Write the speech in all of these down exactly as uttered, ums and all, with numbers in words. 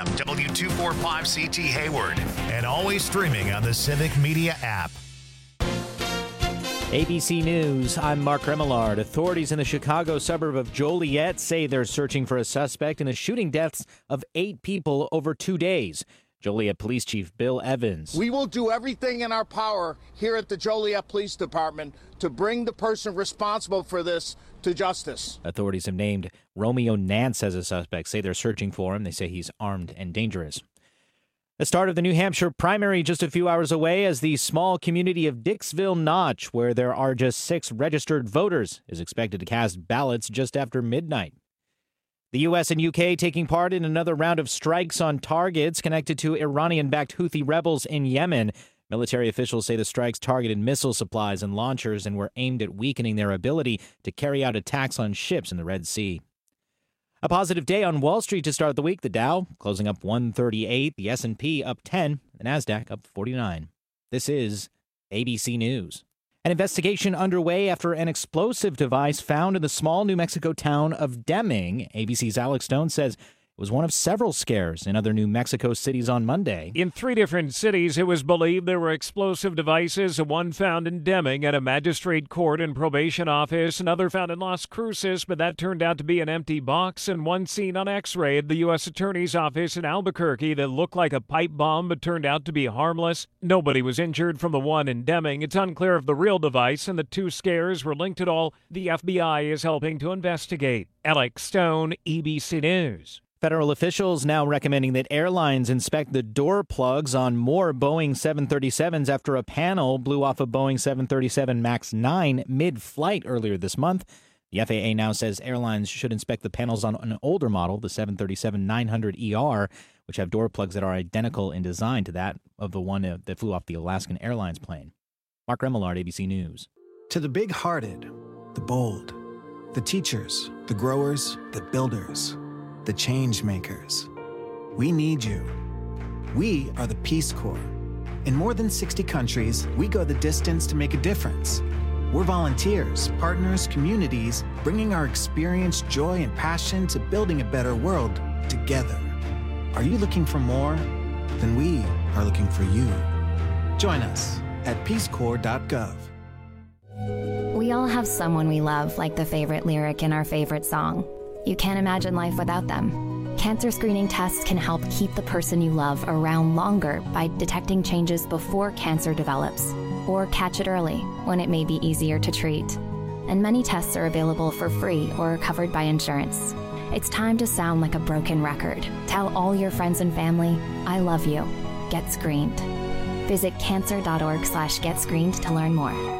A M, W two forty-five C T Hayward, and always streaming on the Civic Media app. A B C News, I'm Mark Remillard. Authorities in the Chicago suburb of Joliet say they're searching for a suspect in the shooting deaths of eight people over two days. Joliet Police Chief Bill Evans. We will do everything in our power here at the Joliet Police Department to bring the person responsible for this to justice. Authorities have named Romeo Nance as a suspect, say they're searching for him. They say he's armed and dangerous. The start of the New Hampshire primary just a few hours away as the small community of Dixville Notch, where there are just six registered voters, is expected to cast ballots just after midnight. The U S and U K taking part in another round of strikes on targets connected to Iranian-backed Houthi rebels in Yemen. Military officials say the strikes targeted missile supplies and launchers and were aimed at weakening their ability to carry out attacks on ships in the Red Sea. A positive day on Wall Street to start the week. The Dow closing up one thirty-eight, the S and P up ten, the NASDAQ up forty-nine. This is A B C News. An investigation underway after an explosive device found in the small New Mexico town of Deming. A B C's Alex Stone says it was one of several scares in other New Mexico cities on Monday. In three different cities, it was believed there were explosive devices, one found in Deming at a magistrate court and probation office, another found in Las Cruces, but that turned out to be an empty box, and one seen on X-ray at the U S Attorney's office in Albuquerque that looked like a pipe bomb but turned out to be harmless. Nobody was injured from the one in Deming. It's unclear if the real device and the two scares were linked at all. The F B I is helping to investigate. Alex Stone, A B C News. Federal officials now recommending that airlines inspect the door plugs on more Boeing seven thirty-sevens after a panel blew off a Boeing seven thirty-seven MAX nine mid-flight earlier this month. The F A A now says airlines should inspect the panels on an older model, the seven thirty-seven nine hundred E R, which have door plugs that are identical in design to that of the one that flew off the Alaskan Airlines plane. Mark Remillard, A B C News. To the big-hearted, the bold, the teachers, the growers, the builders, the change makers. We need you. We are the Peace Corps. In more than sixty countries, we go the distance to make a difference. We're volunteers, partners, communities, bringing our experience, joy, and passion to building a better world together. Are you looking for more? Then we are looking for you. Join us at peace corps dot gov. We all have someone we love, like the favorite lyric in our favorite song. You can't imagine life without them. Cancer screening tests can help keep the person you love around longer by detecting changes before cancer develops, or catch it early when it may be easier to treat. And many tests are available for free or covered by insurance. It's time to sound like a broken record. Tell all your friends and family, I love you. Get screened. Visit cancer.org slash get screened to learn more.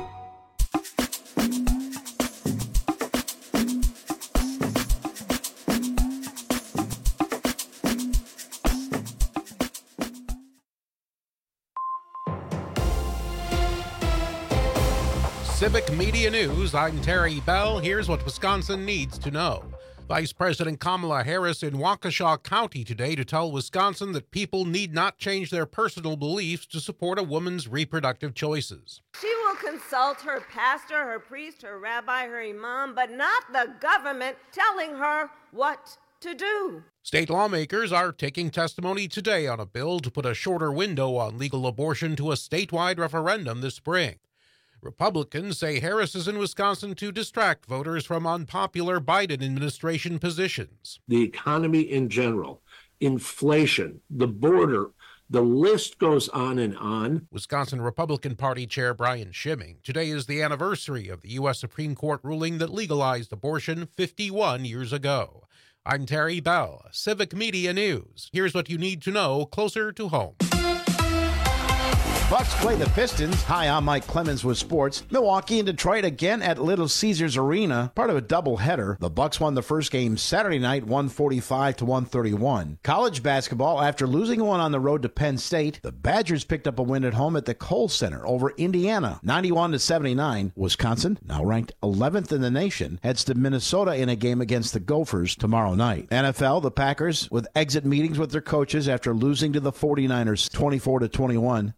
Civic Media News, I'm Terry Bell. Here's what Wisconsin needs to know. Vice President Kamala Harris in Waukesha County today to tell Wisconsin that people need not change their personal beliefs to support a woman's reproductive choices. She will consult her pastor, her priest, her rabbi, her imam, but not the government telling her what to do. State lawmakers are taking testimony today on a bill to put a shorter window on legal abortion to a statewide referendum this spring. Republicans say Harris is in Wisconsin to distract voters from unpopular Biden administration positions. The economy in general, inflation, the border, the list goes on and on. Wisconsin Republican Party Chair Brian Schimming. Today is the anniversary of the U S Supreme Court ruling that legalized abortion fifty-one years ago. I'm Terry Bell, Civic Media News. Here's what you need to know closer to home. Bucks play the Pistons. Hi, I'm Mike Clemens with sports. Milwaukee and Detroit again at Little Caesars Arena, part of a doubleheader. The Bucks won the first game Saturday night, one forty-five to one thirty-one. College basketball, after losing one on the road to Penn State, the Badgers picked up a win at home at the Kohl Center over Indiana, ninety-one to seventy-nine. Wisconsin, now ranked eleventh in the nation, heads to Minnesota in a game against the Gophers tomorrow night. N F L, the Packers with exit meetings with their coaches after losing to the forty-niners twenty-four to twenty-one. Matt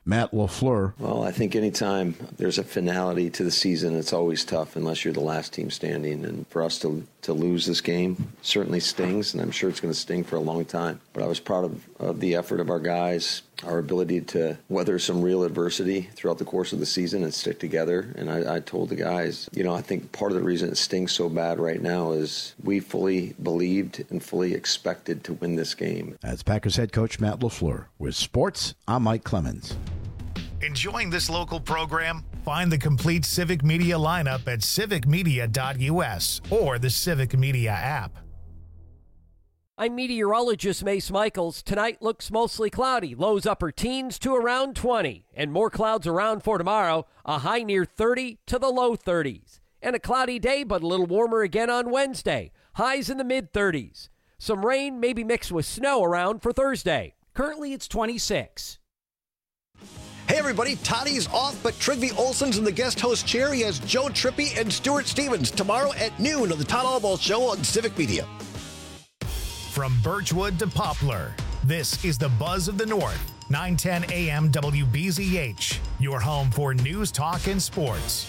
LaFleur. Well, I think anytime there's a finality to the season, it's always tough unless you're the last team standing. And for us to to lose this game certainly stings, and I'm sure it's going to sting for a long time. But I was proud of, of the effort of our guys, our ability to weather some real adversity throughout the course of the season and stick together. And I, I told the guys, you know, I think part of the reason it stings so bad right now is we fully believed and fully expected to win this game. That's Packers head coach Matt LaFleur. With sports, I'm Mike Clemens. Enjoying this local program? Find the complete Civic Media lineup at civic media dot u s or the Civic Media app. I'm meteorologist Mace Michaels. Tonight looks mostly cloudy. Lows upper teens to around twenty. And more clouds around for tomorrow. A high near thirty to the low thirties. And a cloudy day, but a little warmer again on Wednesday. Highs in the mid-thirties. Some rain, maybe mixed with snow around for Thursday. Currently it's twenty-six. Hey everybody, Toddy's off, but Trygve Olsen's in the guest host chair. He has Joe Trippi and Stuart Stevens tomorrow at noon on the Todd Albaugh Show on Civic Media. From Birchwood to Poplar, this is the Buzz of the North, nine ten A M W B Z H, your home for news, talk, and sports.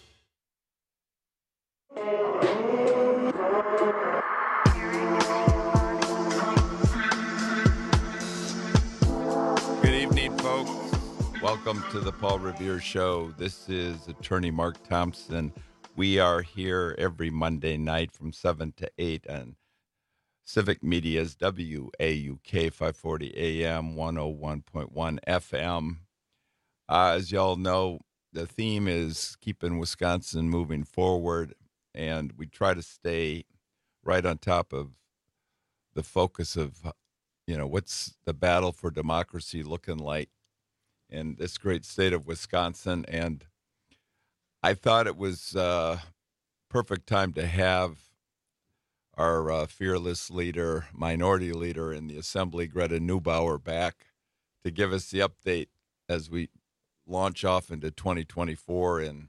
Good evening, folks. Welcome to the Paul Revere Show. This is attorney Mark Thompson. We are here every Monday night from seven to eight on Civic Media's W A U K five forty A M, one oh one point one F M. Uh, as y'all know, the theme is keeping Wisconsin moving forward, and we try to stay right on top of the focus of, you know, what's the battle for democracy looking like in this great state of Wisconsin. And I thought it was uh perfect time to have our uh, fearless leader, minority leader in the Assembly, Greta Neubauer, back to give us the update as we launch off into twenty twenty-four and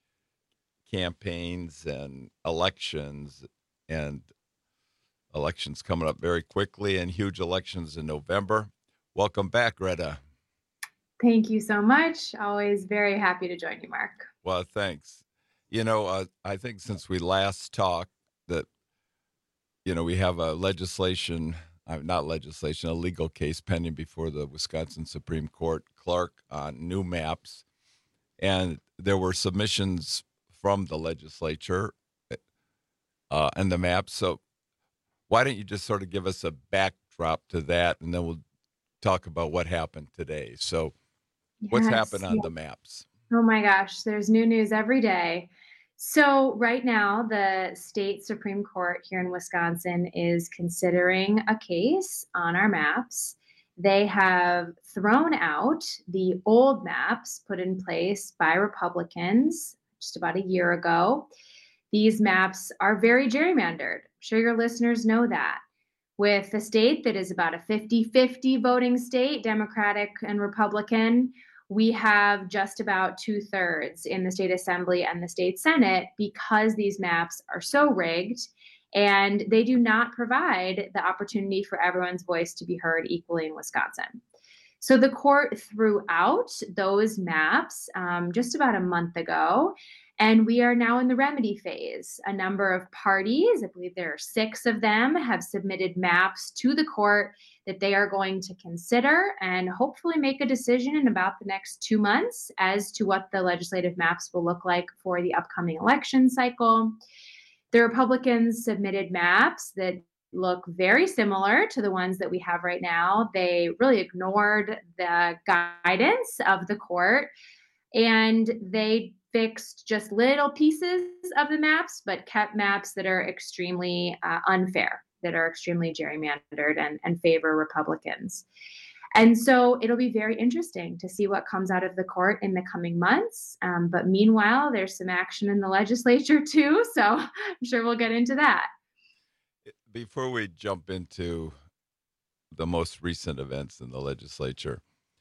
campaigns and elections, and elections coming up very quickly, and huge elections in November. Welcome back, Greta. Thank you so much. Always very happy to join you, Mark. Well, thanks. You know, uh, I think since we last talked that, you know, we have a legislation, uh, not legislation, a legal case pending before the Wisconsin Supreme Court, Clark, on new maps. And there were submissions from the legislature uh, and the maps. So why don't you just sort of give us a backdrop to that, and then we'll talk about what happened today. So what's Yes, happened on yeah. the maps? Oh my gosh, there's new news every day. So right now, the state Supreme Court here in Wisconsin is considering a case on our maps. They have thrown out the old maps put in place by Republicans just about a year ago. These maps are very gerrymandered. I'm sure your listeners know that. With a state that is about a fifty-fifty voting state, Democratic and Republican, we have just about two-thirds in the state assembly and the state senate because these maps are so rigged and they do not provide the opportunity for everyone's voice to be heard equally in Wisconsin. So the court threw out those maps um, just about a month ago, and we are now in the remedy phase. A number of parties, I believe there are six of them, have submitted maps to the court that they are going to consider and hopefully make a decision in about the next two months as to what the legislative maps will look like for the upcoming election cycle. The Republicans submitted maps that look very similar to the ones that we have right now. They really ignored the guidance of the court, and they fixed just little pieces of the maps, but kept maps that are extremely uh, unfair, that are extremely gerrymandered and, and favor Republicans. And so it'll be very interesting to see what comes out of the court in the coming months. Um, but meanwhile, there's some action in the legislature too, so I'm sure we'll get into that. Before we jump into the most recent events in the legislature,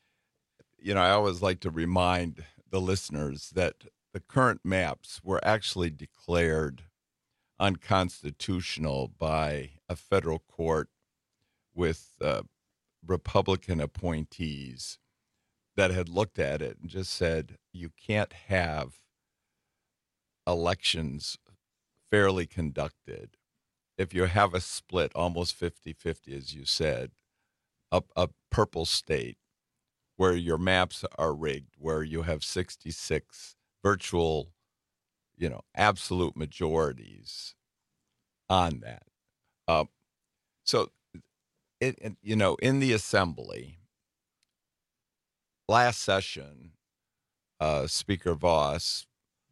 you know, I always like to remind the listeners that the current maps were actually declared unconstitutional by a federal court with uh, Republican appointees that had looked at it and just said, you can't have elections fairly conducted if you have a split almost fifty-fifty, as you said, a, a purple state where your maps are rigged, where you have sixty-six virtual, you know, absolute majorities on that. Uh, so, it, it, you know, in the assembly, last session, uh, Speaker Vos,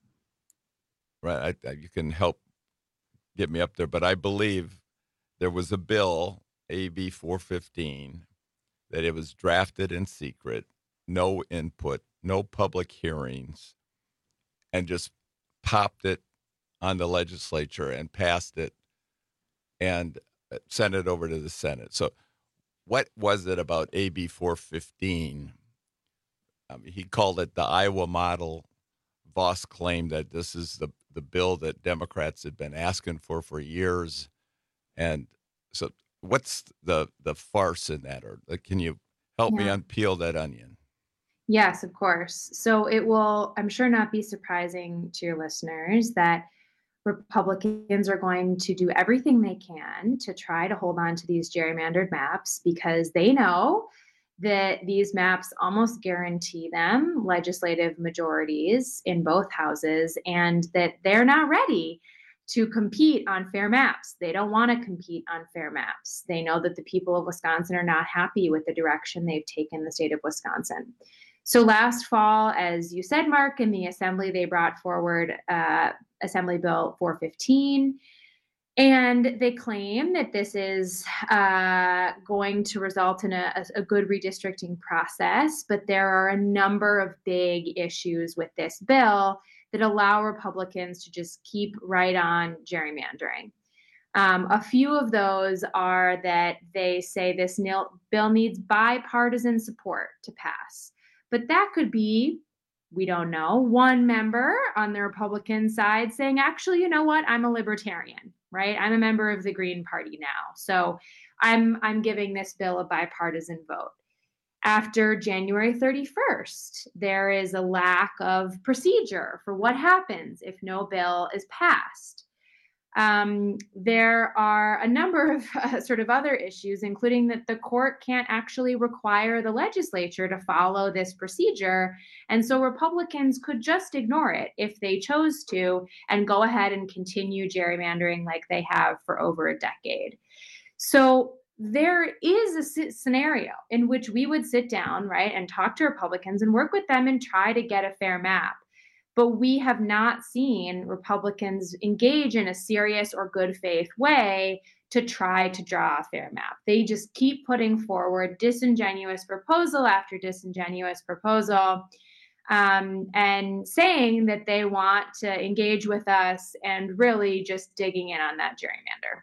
right, I, I, you can help get me up there, but I believe there was a bill, A B four fifteen, that it was drafted in secret, no input, no public hearings, and just popped it on the legislature and passed it and sent it over to the Senate. So what was it about A B four fifteen? I mean, he called it the Iowa model. Vos claimed that this is the, the bill that Democrats had been asking for for years. And so what's the, the farce in that? Or can you help yeah. me unpeel that onion? Yes, of course. So it will, I'm sure, not be surprising to your listeners that Republicans are going to do everything they can to try to hold on to these gerrymandered maps, because they know that these maps almost guarantee them legislative majorities in both houses, and that they're not ready to compete on fair maps. They don't want to compete on fair maps. They know that the people of Wisconsin are not happy with the direction they've taken the state of Wisconsin. So last fall, as you said, Mark, in the assembly, they brought forward uh, Assembly Bill four fifteen, and they claim that this is uh, going to result in a, a good redistricting process. But there are a number of big issues with this bill that allow Republicans to just keep right on gerrymandering. Um, a few of those are that they say this nil, bill needs bipartisan support to pass. But that could be, we don't know, one member on the Republican side saying, actually, you know what, I'm a libertarian, right? I'm a member of the Green Party now. So I'm, I'm giving this bill a bipartisan vote. After January thirty-first, there is a lack of procedure for what happens if no bill is passed. Um, there are a number of uh, sort of other issues, including that the court can't actually require the legislature to follow this procedure. And so Republicans could just ignore it if they chose to and go ahead and continue gerrymandering like they have for over a decade. So there is a scenario in which we would sit down, right, and talk to Republicans and work with them and try to get a fair map. But we have not seen Republicans engage in a serious or good faith way to try to draw a fair map. They just keep putting forward disingenuous proposal after disingenuous proposal, um, and saying that they want to engage with us and really just digging in on that gerrymander.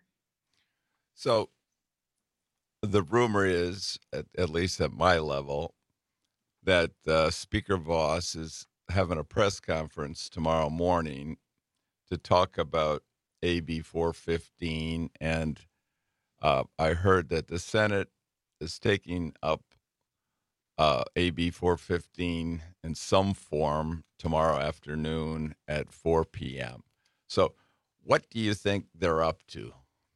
So the rumor is, at, at least at my level, that uh, Speaker Vos is having a press conference tomorrow morning to talk about A B four fifteen, and uh, I heard that the Senate is taking up uh, A B four fifteen in some form tomorrow afternoon at four p.m. So what do you think they're up to?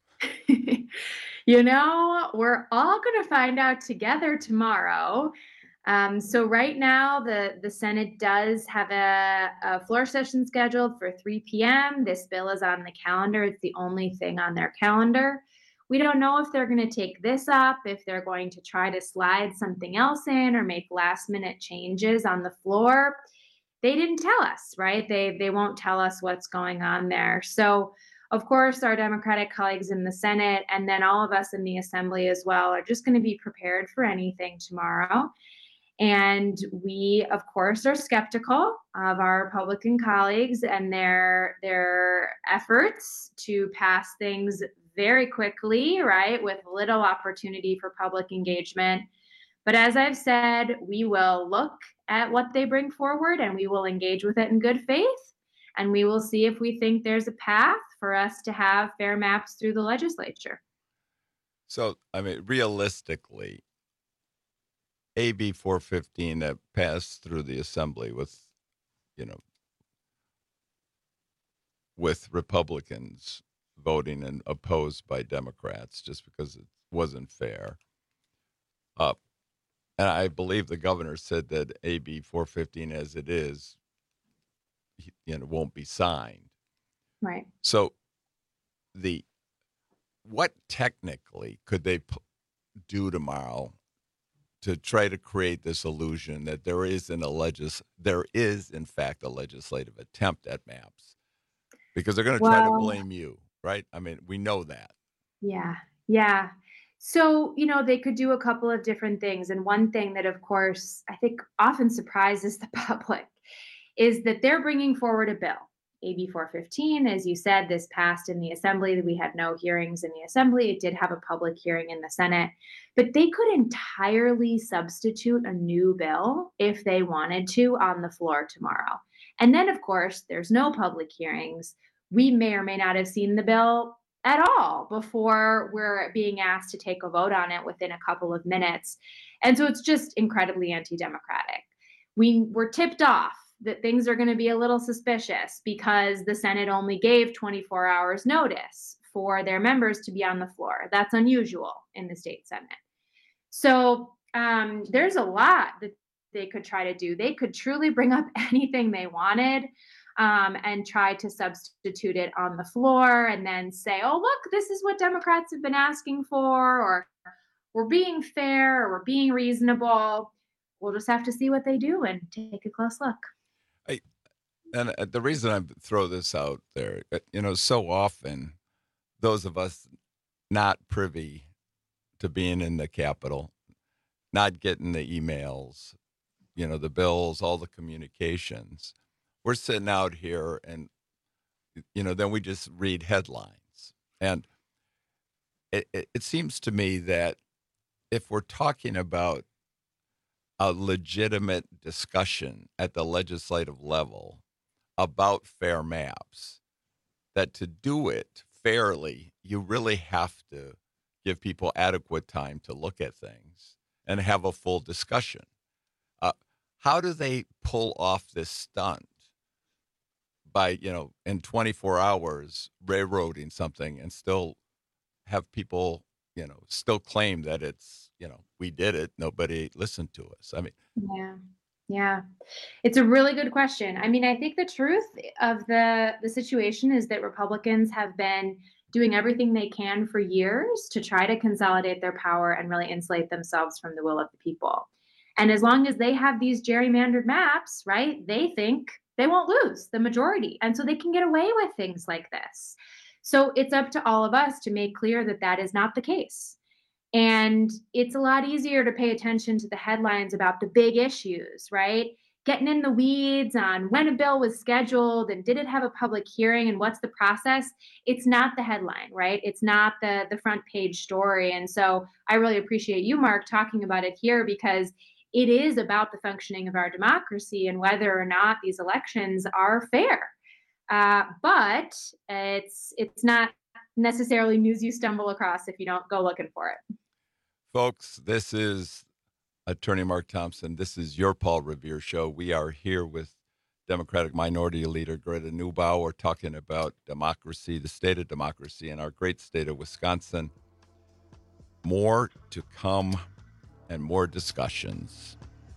You know, we're all going to find out together tomorrow. Um, so right now, the, the Senate does have a, a floor session scheduled for three p.m. This bill is on the calendar. It's the only thing on their calendar. We don't know if they're going to take this up, if they're going to try to slide something else in or make last minute changes on the floor. They didn't tell us, right? They, they won't tell us what's going on there. So of course, our Democratic colleagues in the Senate and then all of us in the Assembly as well are just going to be prepared for anything tomorrow. And we, of course, are skeptical of our Republican colleagues and their their efforts to pass things very quickly, right, with little opportunity for public engagement. But as I've said, we will look at what they bring forward and we will engage with it in good faith. And we will see if we think there's a path for us to have fair maps through the legislature. So, I mean, realistically, A B four fifteen that passed through the assembly with, you know, with Republicans voting and opposed by Democrats just because it wasn't fair. Uh, and I believe the governor said that A B four fifteen as it is, you know, won't be signed. Right. So the what technically could they p- do tomorrow to try to create this illusion that there is in a legis there is in fact a legislative attempt at maps? Because they're going to well, try to blame you, right? I mean, we know that. Yeah. Yeah. So, you know, they could do a couple of different things. And one thing that, of course, I think often surprises the public is that they're bringing forward a bill. A B four fifteen, as you said, this passed in the Assembly. We had no hearings in the Assembly. It did have a public hearing in the Senate. But they could entirely substitute a new bill if they wanted to on the floor tomorrow. And then, of course, there's no public hearings. We may or may not have seen the bill at all before we're being asked to take a vote on it within a couple of minutes. And so it's just incredibly anti-democratic. We were tipped off that things are going to be a little suspicious because the Senate only gave twenty-four hours notice for their members to be on the floor. That's unusual in the state Senate. So um, there's a lot that they could try to do. They could truly bring up anything they wanted um, and try to substitute it on the floor and then say, oh, look, this is what Democrats have been asking for, or we're being fair, or we're being reasonable. We'll just have to see what they do and take a close look. I, and the reason I throw this out there, you know, so often those of us not privy to being in the Capitol, not getting the emails, you know, the bills, all the communications, we're sitting out here and, you know, then we just read headlines. And it, it, it seems to me that if we're talking about a legitimate discussion at the legislative level about fair maps, that to do it fairly, you really have to give people adequate time to look at things and have a full discussion. Uh, how do they pull off this stunt by, you know, in twenty-four hours railroading something and still have people, you know, still claim that it's, you know, we did it, nobody listened to us? I mean, yeah, yeah, it's a really good question. I mean, I think the truth of the the situation is that Republicans have been doing everything they can for years to try to consolidate their power and really insulate themselves from the will of the people. And as long as they have these gerrymandered maps, right, they think they won't lose the majority. And so they can get away with things like this. So it's up to all of us to make clear that that is not the case. And it's a lot easier to pay attention to the headlines about the big issues, right? Getting in the weeds on when a bill was scheduled and did it have a public hearing and what's the process. It's not the headline, right? It's not the, the front page story. And so I really appreciate you, Mark, talking about it here, because it is about the functioning of our democracy and whether or not these elections are fair. Uh, but it's it's not necessarily news you stumble across if you don't go looking for it. Folks, this is Attorney Mark Thompson. This is your Paul Revere Show. We are here with Democratic Minority Leader Greta Neubauer talking about democracy, the state of democracy in our great state of Wisconsin. More to come and more discussions.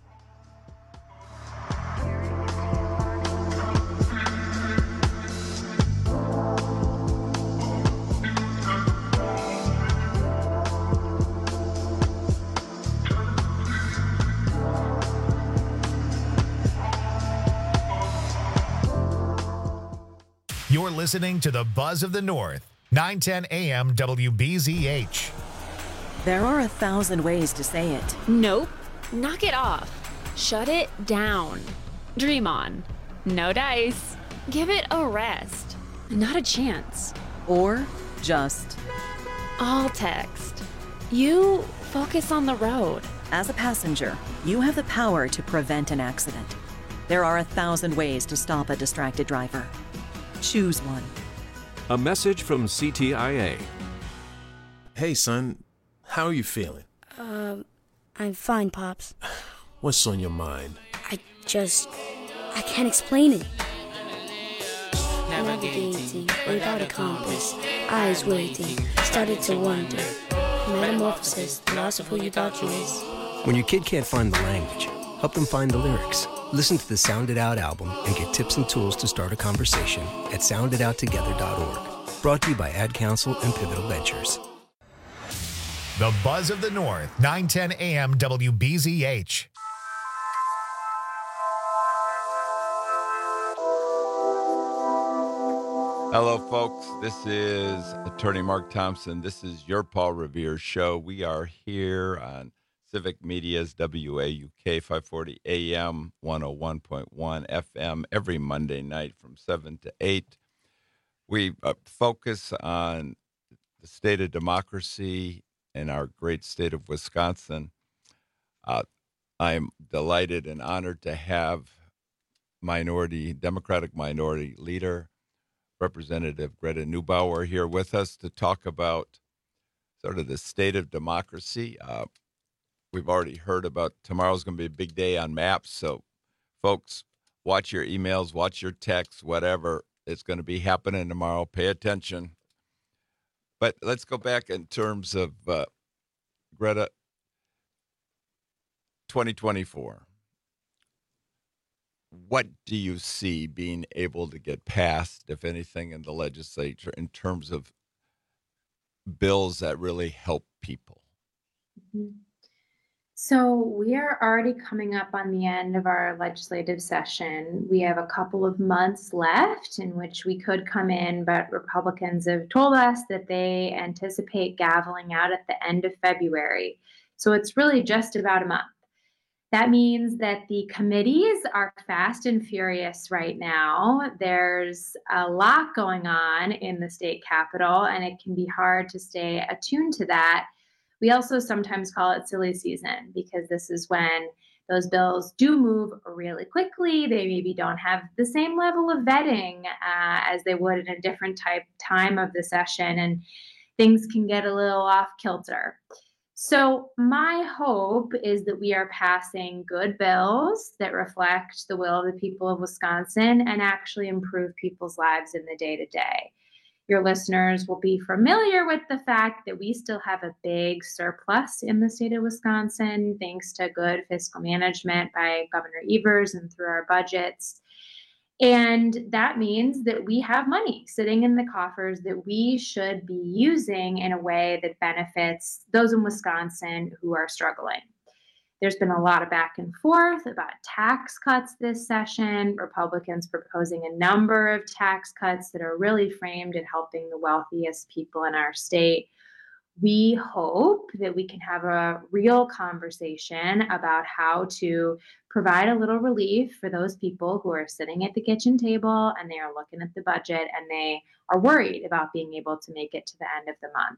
You're listening to the Buzz of the North, nine ten A M W B Z H. There are a thousand ways to say it. Nope. Knock it off. Shut it down. Dream on. No dice. Give it a rest. Not a chance. Or just all text. You focus on the road. As a passenger, you have the power to prevent an accident. There are a thousand ways to stop a distracted driver. Choose one. A message from C T I A. Hey, son. How are you feeling? Uh, I'm fine, Pops. What's on your mind? I just... I can't explain it. Navigating without a compass, eyes waiting, started to wonder. Metamorphosis, the loss of who you thought you is. When your kid can't find the language, help them find the lyrics. Listen to the Sound It Out album and get tips and tools to start a conversation at sound it out together dot org. Brought to you by Ad Council and Pivotal Ventures. The Buzz of the North, nine ten A M W B Z H. Hello, folks. This is Attorney Mark Thompson. This is your Paul Revere Show. We are here on Civic Media's W A U K five forty A M, one oh one point one F M every Monday night from seven to eight. We uh, focus on the state of democracy in our great state of Wisconsin. Uh, I'm delighted and honored to have minority, Democratic minority leader, Representative Greta Neubauer, here with us to talk about sort of the state of democracy. Uh, we've already heard about tomorrow's going to be a big day on maps. So, folks, watch your emails, watch your texts, whatever. It's going to be happening tomorrow. Pay attention. But let's go back in terms of uh, Greta, twenty twenty-four. What do you see being able to get passed, if anything, in the legislature in terms of bills that really help people? Mm-hmm. So we are already coming up on the end of our legislative session. We have a couple of months left in which we could come in, but Republicans have told us that they anticipate gaveling out at the end of February. So it's really just about a month. That means that the committees are fast and furious right now. There's a lot going on in the state capitol, and it can be hard to stay attuned to that. We also sometimes call it silly season because this is when those bills do move really quickly. They maybe don't have the same level of vetting uh, as they would in a different type time of the session, and things can get a little off kilter. So my hope is that we are passing good bills that reflect the will of the people of Wisconsin and actually improve people's lives in the day-to-day. Your listeners will be familiar with the fact that we still have a big surplus in the state of Wisconsin, thanks to good fiscal management by Governor Evers and through our budgets. And that means that we have money sitting in the coffers that we should be using in a way that benefits those in Wisconsin who are struggling. There's been a lot of back and forth about tax cuts this session, Republicans proposing a number of tax cuts that are really framed at helping the wealthiest people in our state. We hope that we can have a real conversation about how to provide a little relief for those people who are sitting at the kitchen table and they are looking at the budget and they are worried about being able to make it to the end of the month.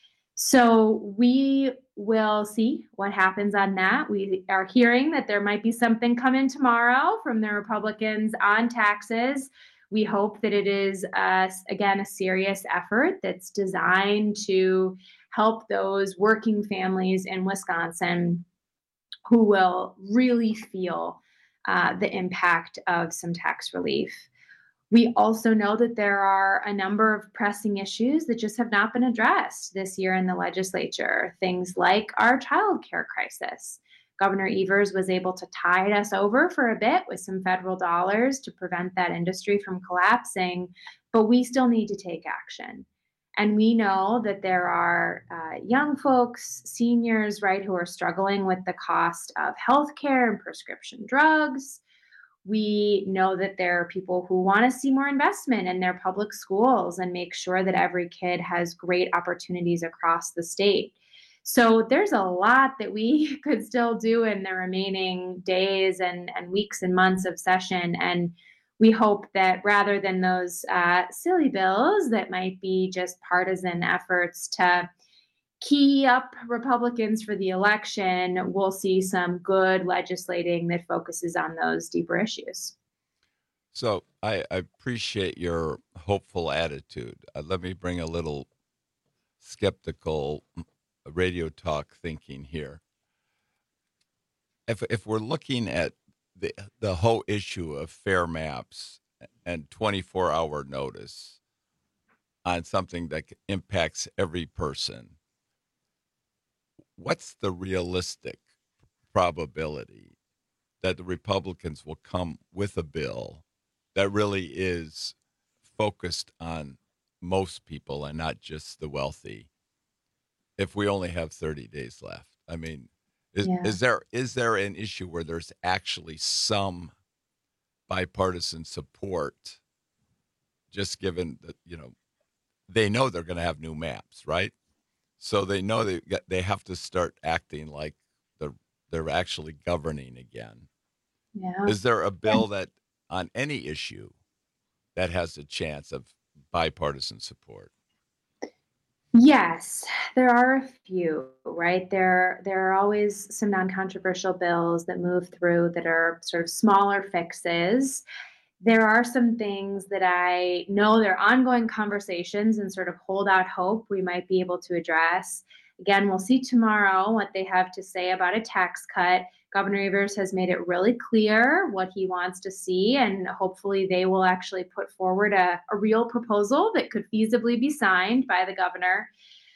So we will see what happens on that. We are hearing that there might be something coming tomorrow from the Republicans on taxes. We hope that it is, uh, again, a serious effort that's designed to help those working families in Wisconsin who will really feel uh, the impact of some tax relief. We also know that there are a number of pressing issues that just have not been addressed this year in the legislature, things like our child care crisis. Governor Evers was able to tide us over for a bit with some federal dollars to prevent that industry from collapsing, but we still need to take action. And we know that there are uh, young folks, seniors, right, who are struggling with the cost of healthcare and prescription drugs. We know that there are people who want to see more investment in their public schools and make sure that every kid has great opportunities across the state. So there's a lot that we could still do in the remaining days and, and weeks and months of session. And we hope that rather than those uh, silly bills that might be just partisan efforts to key up Republicans for the election, we'll see some good legislating that focuses on those deeper issues. So I, I appreciate your hopeful attitude. Uh, let me bring a little skeptical radio talk thinking here. if if we're looking at the the whole issue of fair maps and twenty-four hour notice on something that impacts every person, what's the realistic probability that the Republicans will come with a bill that really is focused on most people and not just the wealthy, if we only have thirty days left? I mean, is, yeah. is there is there an issue where there's actually some bipartisan support, just given that, you know, they know they're going to have new maps, right? So they know they they have to start acting like they're they're actually governing again. Yeah. Is there a bill that on any issue that has a chance of bipartisan support? Yes, there are a few, right? There, there are always some non-controversial bills that move through that are sort of smaller fixes. There are some things that I know there are ongoing conversations and sort of hold out hope we might be able to address. Again, we'll see tomorrow what they have to say about a tax cut. Governor Evers has made it really clear what he wants to see, and hopefully they will actually put forward a, a real proposal that could feasibly be signed by the governor.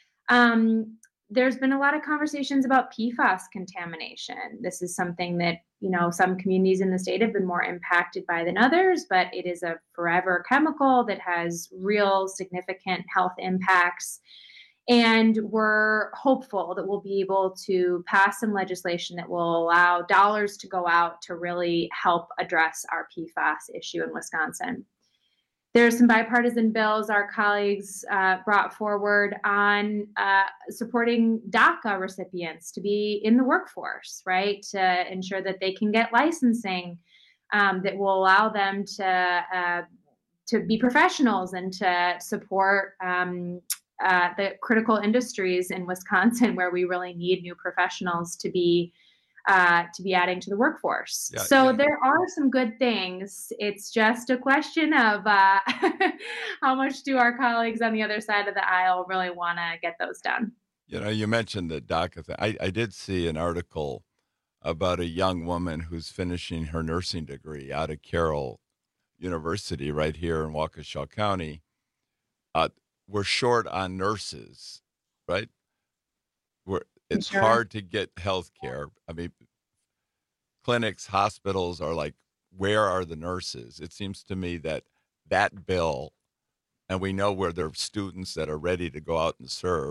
Um, there's been a lot of conversations about P FAS contamination. This is something that, you know, some communities in the state have been more impacted by than others, but it is a forever chemical that has real significant health impacts. And we're hopeful that we'll be able to pass some legislation that will allow dollars to go out to really help address our P FAS issue in Wisconsin. There's some bipartisan bills our colleagues uh, brought forward on uh, supporting DACA recipients to be in the workforce, right? To ensure that they can get licensing um, that will allow them to uh, to be professionals and to support um, Uh, the critical industries in Wisconsin where we really need new professionals to be uh, to be adding to the workforce. Yeah, so yeah. there are some good things. It's just a question of uh, how much do our colleagues on the other side of the aisle really want to get those done? You know, you mentioned the DACA thing. I, I did see an article about a young woman who's finishing her nursing degree out of Carroll University right here in Waukesha County. Uh, We're short on nurses, right? We're, it's Sure. hard to get health care. I mean, clinics, hospitals are like, where are the nurses? It seems to me that that bill, and we know where there are students that are ready to go out and serve.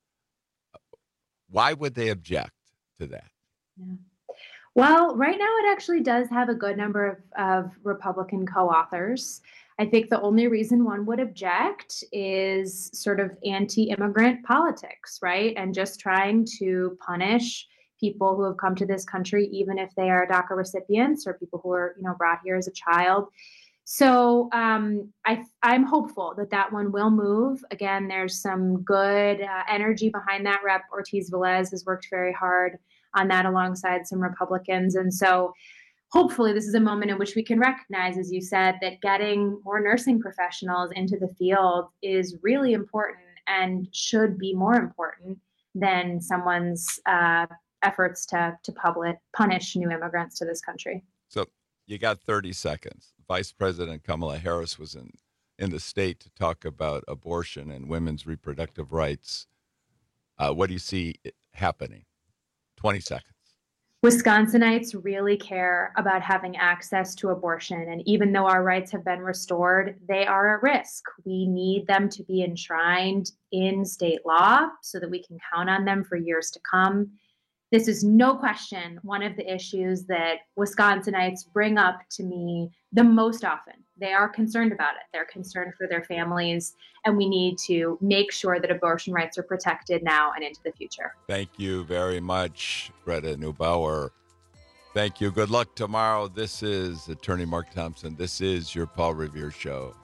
Why would they object to that? Yeah. Well, right now it actually does have a good number of, of Republican co-authors. I think the only reason one would object is sort of anti-immigrant politics, right? And just trying to punish people who have come to this country, even if they are DACA recipients or people who are, you know, brought here as a child. So um, I, I'm hopeful that that one will move. Again, there's some good uh, energy behind that. Rep Ortiz Velez has worked very hard on that alongside some Republicans. And so hopefully this is a moment in which we can recognize, as you said, that getting more nursing professionals into the field is really important and should be more important than someone's uh, efforts to, to public, punish new immigrants to this country. So you got thirty seconds. Vice President Kamala Harris was in, in the state to talk about abortion and women's reproductive rights. Uh, what do you see happening? twenty seconds. Wisconsinites really care about having access to abortion. And even though our rights have been restored, they are at risk. We need them to be enshrined in state law so that we can count on them for years to come. This is no question one of the issues that Wisconsinites bring up to me the most often. They are concerned about it. They're concerned for their families, and we need to make sure that abortion rights are protected now and into the future. Thank you very much, Greta Neubauer. Thank you. Good luck tomorrow. This is Attorney Mark Thompson. This is your Paul Revere Show.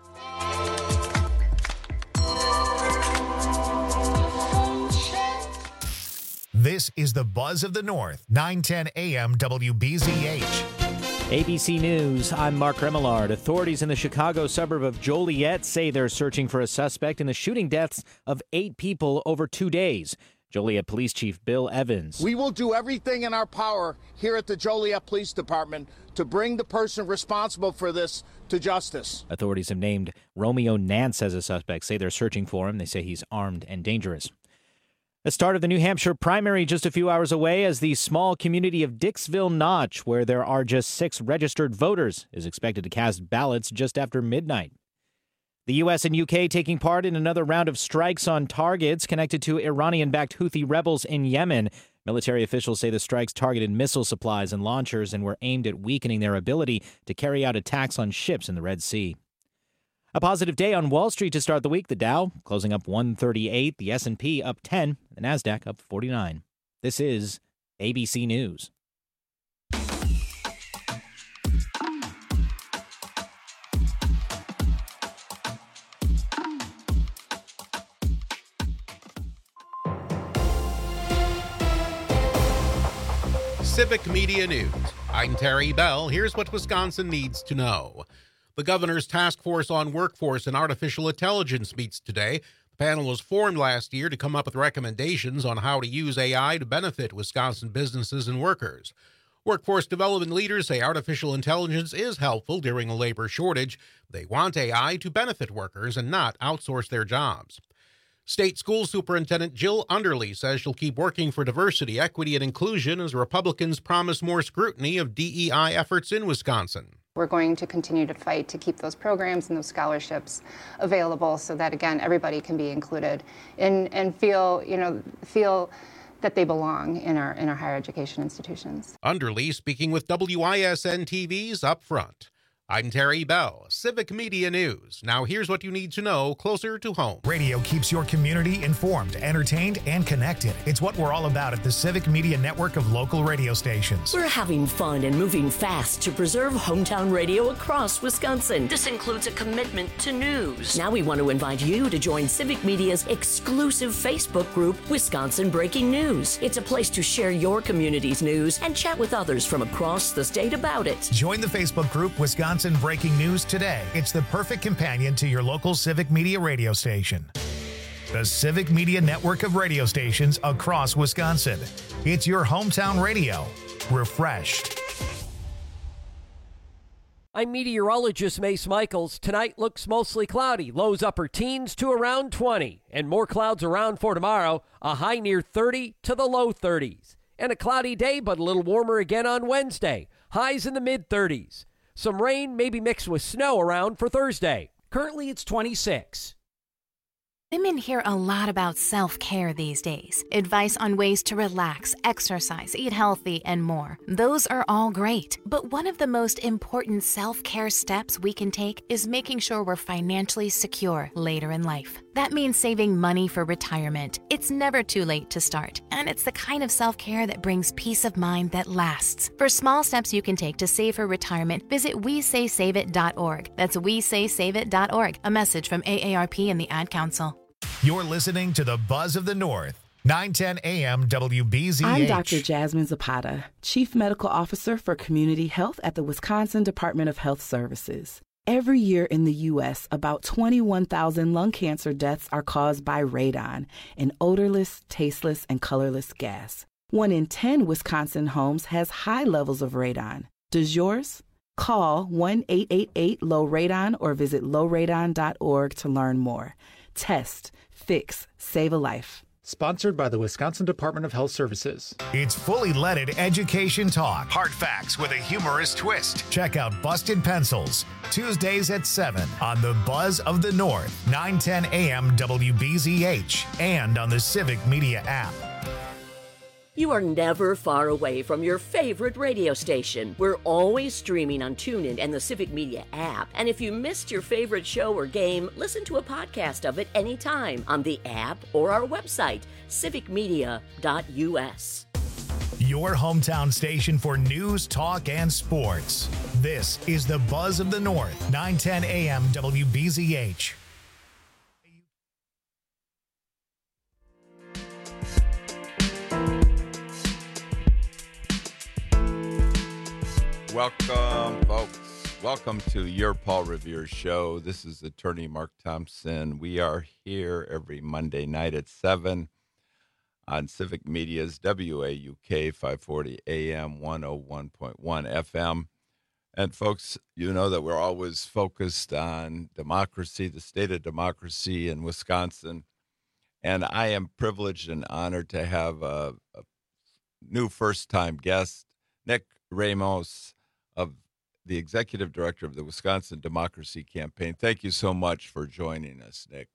This is the Buzz of the North, nine ten A M W B Z H. A B C News, I'm Mark Remillard. Authorities in the Chicago suburb of Joliet say they're searching for a suspect in the shooting deaths of eight people over two days. Joliet Police Chief Bill Evans. We will do everything in our power here at the Joliet Police Department to bring the person responsible for this to justice. Authorities have named Romeo Nance as a suspect, say they're searching for him. They say he's armed and dangerous. The start of the New Hampshire primary just a few hours away as the small community of Dixville Notch, where there are just six registered voters, is expected to cast ballots just after midnight. The U S and U K taking part in another round of strikes on targets connected to Iranian-backed Houthi rebels in Yemen. Military officials say the strikes targeted missile supplies and launchers and were aimed at weakening their ability to carry out attacks on ships in the Red Sea. A positive day on Wall Street to start the week. The Dow closing up one thirty-eight, the S and P up ten, the Nasdaq up forty-nine. This is A B C News. Civic Media News. I'm Terry Bell. Here's what Wisconsin needs to know. The governor's task force on workforce and artificial intelligence meets today. The panel was formed last year to come up with recommendations on how to use A I to benefit Wisconsin businesses and workers. Workforce development leaders say artificial intelligence is helpful during a labor shortage. They want A I to benefit workers and not outsource their jobs. State School Superintendent Jill Underly says she'll keep working for diversity, equity, and inclusion as Republicans promise more scrutiny of D E I efforts in Wisconsin. We're going to continue to fight to keep those programs and those scholarships available so that, again, everybody can be included and, and feel, you know, feel that they belong in our, in our higher education institutions. Underly speaking with W I S N T V's Up Front. I'm Terry Bell, Civic Media News. Now here's what you need to know closer to home. Radio keeps your community informed, entertained, and connected. It's what we're all about at the Civic Media Network of local radio stations. We're having fun and moving fast to preserve hometown radio across Wisconsin. This includes a commitment to news. Now we want to invite you to join Civic Media's exclusive Facebook group, Wisconsin Breaking News. It's a place to share your community's news and chat with others from across the state about it. Join the Facebook group, Wisconsin Breaking News today. It's the perfect companion to your local Civic Media radio station. The Civic Media Network of radio stations across Wisconsin. It's your hometown radio. Refreshed. I'm meteorologist Mace Michaels. Tonight looks mostly cloudy. Lows upper teens to around twenty. And more clouds around for tomorrow. A high near thirty to the low thirties. And a cloudy day, but a little warmer again on Wednesday. Highs in the mid thirties. Some rain, maybe mixed with snow around for Thursday. Currently, it's twenty-six. Women hear a lot about self-care these days. Advice on ways to relax, exercise, eat healthy, and more. Those are all great. But one of the most important self-care steps we can take is making sure we're financially secure later in life. That means saving money for retirement. It's never too late to start, and it's the kind of self-care that brings peace of mind that lasts. For small steps you can take to save for retirement, visit we say save it dot org. That's we say save it dot org. A message from A A R P and the Ad Council. You're listening to the Buzz of the North, nine ten A M W B Z H. I'm Doctor Jasmine Zapata, Chief Medical Officer for Community Health at the Wisconsin Department of Health Services. Every year in the U S, about twenty-one thousand lung cancer deaths are caused by radon, an odorless, tasteless, and colorless gas. One in ten Wisconsin homes has high levels of radon. Does yours? Call one eight eight eight low radon or visit low radon dot org to learn more. Test, fix, save a life. Sponsored by the Wisconsin Department of Health Services. It's fully leaded education talk. Hard facts with a humorous twist. Check out Busted Pencils, Tuesdays at seven on the Buzz of the North, nine ten A M W B Z H, and on the Civic Media app. You are never far away from your favorite radio station. We're always streaming on TuneIn and the Civic Media app. And if you missed your favorite show or game, listen to a podcast of it anytime on the app or our website, civic media dot U S. Your hometown station for news, talk, and sports. This is the Buzz of the North, nine ten A M W B Z H. Welcome, folks. Welcome to your Paul Revere Show. This is attorney Mark Thompson. We are here every Monday night at seven. on Civic Media's W A U K five forty A M, one oh one point one F M. And folks, you know that we're always focused on democracy, the state of democracy in Wisconsin. And I am privileged and honored to have a, a new first-time guest, Nick Ramos, of the executive director of the Wisconsin Democracy Campaign. Thank you so much for joining us, Nick.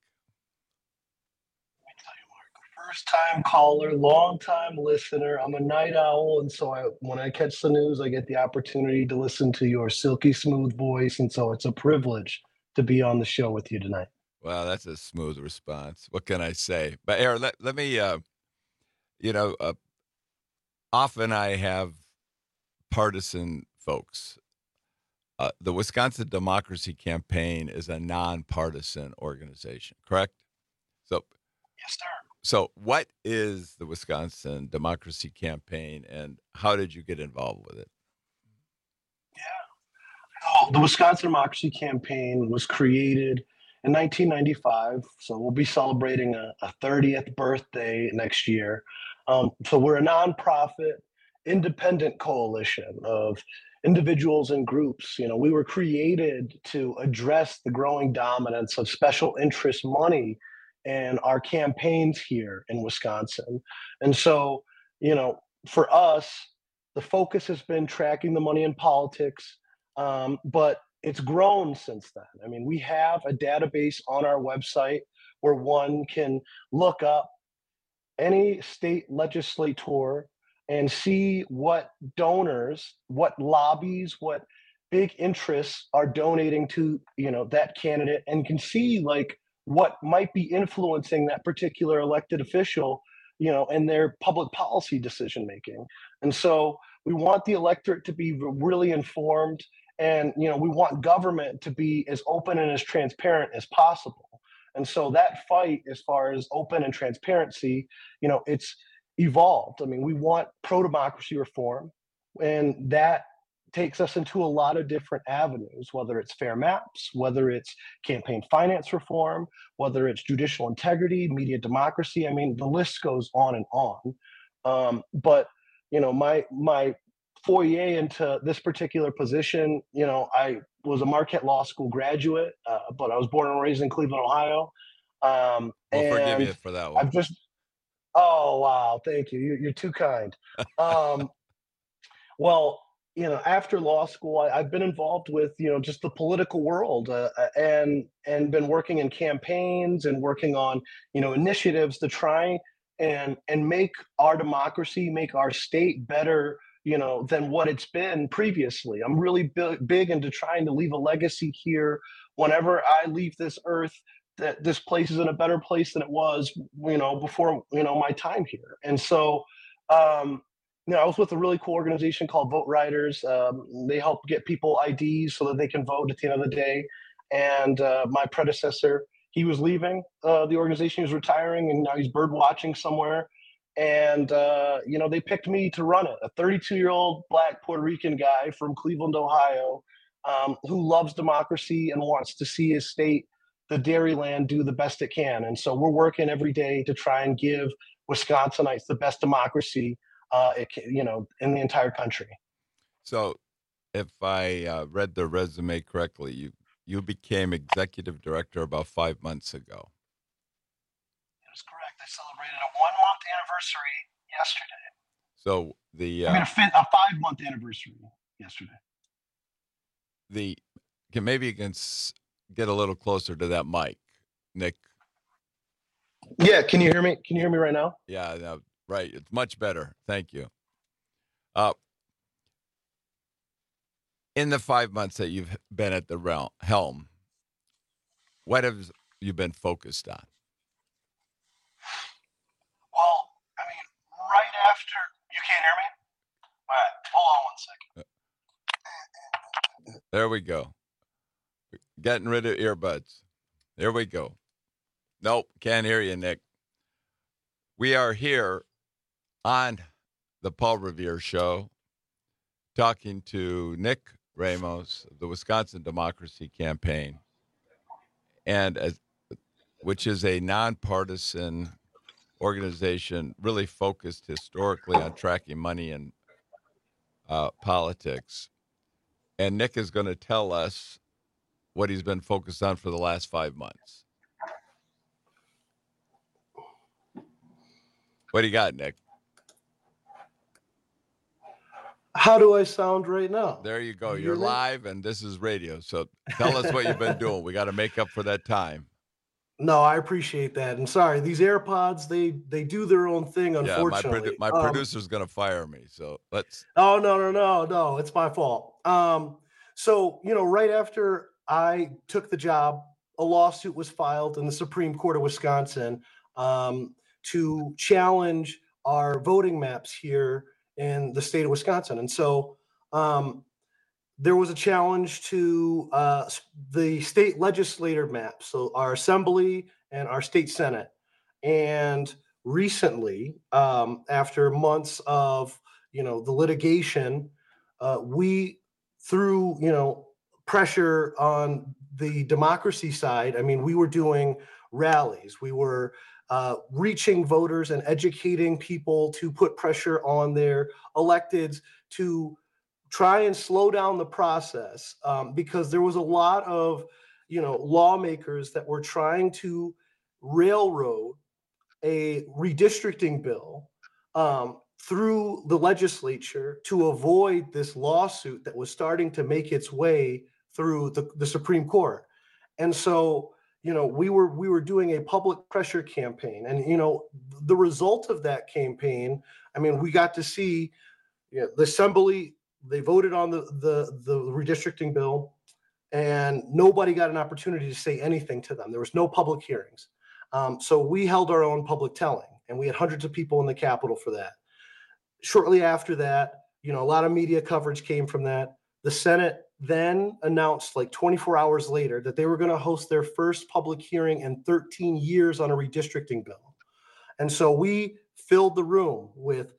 First time caller, long time listener. I'm a night owl, and so I, when I catch the news, I get the opportunity to listen to your silky smooth voice, and so it's a privilege to be on the show with you tonight. Well, that's a smooth response. What can I say? But Aaron, let, let me, uh, you know, uh, often I have partisan folks. Uh, the Wisconsin Democracy Campaign is a nonpartisan organization, correct? So, yes, sir. So what is the Wisconsin Democracy Campaign, and how did you get involved with it? Yeah. Oh, the Wisconsin Democracy Campaign was created in nineteen ninety-five, so we'll be celebrating a, a thirtieth birthday next year. Um, so we're a nonprofit, independent coalition of individuals and groups. You know, we were created to address the growing dominance of special interest money and our campaigns here in Wisconsin. And so, you know, for us, the focus has been tracking the money in politics, um, but it's grown since then. I mean, we have a database on our website where one can look up any state legislator and see what donors, what lobbies, what big interests are donating to, you know, that candidate, and can see like what might be influencing that particular elected official, you know, and their public policy decision making. And so we want the electorate to be really informed, and, you know, we want government to be as open and as transparent as possible. And so that fight, as far as open and transparency, you know, it's evolved. I mean, we want pro-democracy reform, and that takes us into a lot of different avenues, whether it's fair maps, whether it's campaign finance reform, whether it's judicial integrity, media democracy. I mean, the list goes on and on. Um, but, you know, my my foyer into this particular position, you know, I was a Marquette Law School graduate, uh, but I was born and raised in Cleveland, Ohio. Um, we'll and forgive you for that one. I've just, oh, wow, thank you. You're, you're too kind. Um, well, you know, after law school, I, I've been involved with, you know, just the political world, uh, and and been working in campaigns and working on, you know, initiatives to try and and make our democracy, make our state better, you know, than what it's been previously. I'm really big, big into trying to leave a legacy here. Whenever I leave this earth, that this place is in a better place than it was, you know, before, you know, my time here. And so, um, you know, I was with a really cool organization called Vote Riders. Um, they help get people I Ds so that they can vote at the end of the day. And uh, my predecessor, he was leaving uh, the organization. He was retiring, and now he's bird watching somewhere. And, uh, you know, they picked me to run it, a thirty-two-year-old Black Puerto Rican guy from Cleveland, Ohio, um, who loves democracy and wants to see his state, the Dairyland, do the best it can. And so we're working every day to try and give Wisconsinites the best democracy Uh, it, you know, in the entire country. So, if I uh, read the resume correctly, you you became executive director about five months ago. That's correct. I celebrated a one month anniversary yesterday. So the uh, I mean, a, fi- a five month anniversary yesterday. The can maybe you can s- get a little closer to that mic, Nick. Yeah, can you hear me? Can you hear me right now? Yeah. No, right. It's much better. Thank you. Uh, in the five months that you've been at the realm, helm, what have you been focused on? Well, I mean, right after, you can't hear me? All right, hold on one second. There we go. Getting rid of earbuds. There we go. Nope, can't hear you, Nick. We are here on the Paul Revere Show talking to Nick Ramos of the Wisconsin Democracy Campaign, and as which is a nonpartisan organization really focused historically on tracking money in uh, politics. And Nick is going to tell us what he's been focused on for the last five months. What do you got, Nick? How do I sound right now? There you go. You You're hear me? live, and this is radio. So tell us what you've been doing. We got to make up for that time. No, I appreciate that. And sorry, these AirPods, they they do their own thing, unfortunately. Yeah, my, produ- my Um, producer's going to fire me. So let's. Oh, no, no, no, no. It's my fault. Um, so, you know, right after I took the job, a lawsuit was filed in the Supreme Court of Wisconsin um, to challenge our voting maps here in the state of Wisconsin. And so um, there was a challenge to uh, s- the state legislator maps, so our assembly and our state senate. And recently, um, after months of, you know, the litigation, uh, we, through, you know, pressure on the democracy side, I mean, we were doing rallies. We were uh, reaching voters and educating people to put pressure on their electeds to try and slow down the process, um, because there was a lot of, you know, lawmakers that were trying to railroad a redistricting bill um, through the legislature to avoid this lawsuit that was starting to make its way through the, the Supreme Court. And so, you know, we were we were doing a public pressure campaign, and you know, the result of that campaign, I mean, we got to see, you know, the assembly, they voted on the the the redistricting bill, and nobody got an opportunity to say anything to them. There was no public hearings. Um, so we held our own public telling, and we had hundreds of people in the Capitol for that. Shortly after that, you know, a lot of media coverage came from that. The Senate then announced like twenty-four hours later that they were going to host their first public hearing in thirteen years on a redistricting bill. And so we filled the room with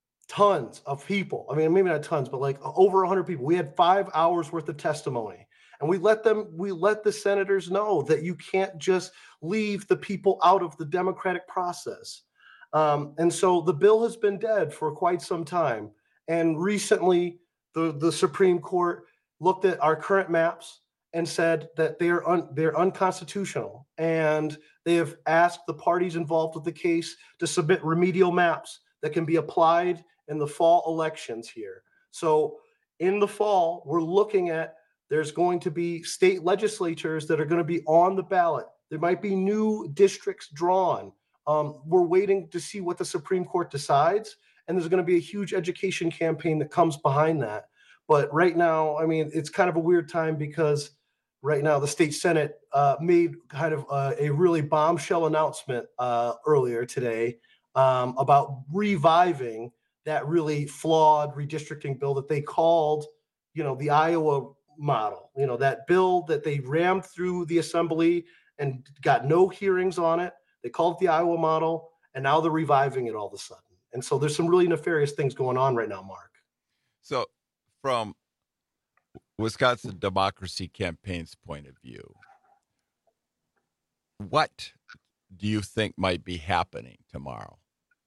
tons of people. I mean, maybe not tons, but like over one hundred people. We had five hours worth of testimony. And we let them, we let the senators know that you can't just leave the people out of the democratic process. Um, and so the bill has been dead for quite some time. And recently, the, the Supreme Court looked at our current maps and said that they're un, they're unconstitutional. And they have asked the parties involved with the case to submit remedial maps that can be applied in the fall elections here. So in the fall, we're looking at, there's going to be state legislatures that are going to be on the ballot. There might be new districts drawn. Um, we're waiting to see what the Supreme Court decides, and there's going to be a huge education campaign that comes behind that. But right now, I mean, it's kind of a weird time because right now the state Senate uh, made kind of uh, a really bombshell announcement uh, earlier today um, about reviving that really flawed redistricting bill that they called, you know, the Iowa model, you know, that bill that they rammed through the assembly and got no hearings on it. They called it the Iowa model, and now they're reviving it all of a sudden. And so there's some really nefarious things going on right now, Mark. So from Wisconsin Democracy Campaign's point of view, what do you think might be happening tomorrow?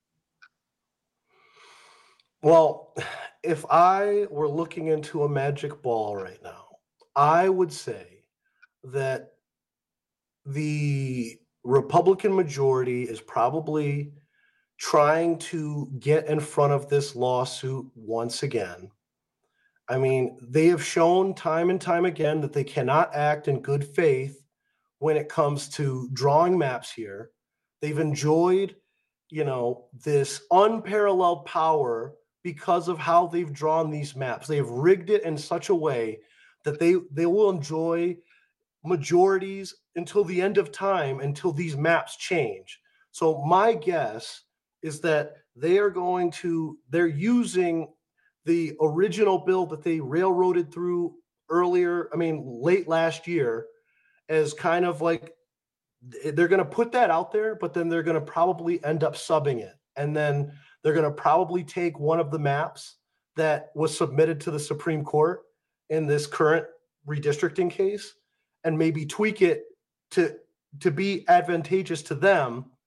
Well, if I were looking into a magic ball right now, I would say that the Republican majority is probably trying to get in front of this lawsuit once again. I mean, they have shown time and time again that they cannot act in good faith when it comes to drawing maps here. They've enjoyed, you know, this unparalleled power because of how they've drawn these maps. They have rigged it in such a way that they, they will enjoy majorities until the end of time, until these maps change. So my guess is that they are going to, they're using the original bill that they railroaded through earlier, I mean, late last year, as kind of like, they're going to put that out there, but then they're going to probably end up subbing it. And then they're going to probably take one of the maps that was submitted to the Supreme Court in this current redistricting case and maybe tweak it to, to be advantageous to them